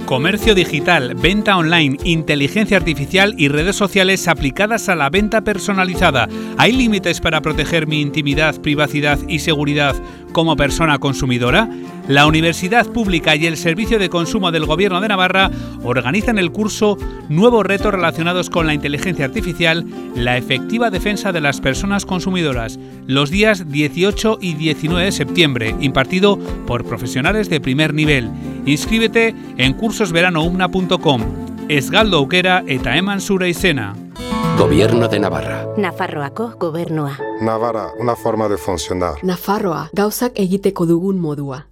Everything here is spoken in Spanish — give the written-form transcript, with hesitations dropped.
Comercio digital, venta online, inteligencia artificial y redes sociales aplicadas a la venta personalizada. ¿Hay límites para proteger mi intimidad, privacidad y seguridad como persona consumidora? La Universidad Pública y el Servicio de Consumo del Gobierno de Navarra organizan el curso Nuevos retos relacionados con la inteligencia artificial, la efectiva defensa de las personas consumidoras, los días 18 y 19 de septiembre, impartido por profesionales de primer nivel. Inscríbete en cursosveranoumna.com. Esgaldo aukera eta eman zure izena. Gobierno de Navarra. Nafarroako gobernua. Navarra, una forma de funcionar. Nafarroa, gauzak egiteko dugun modua.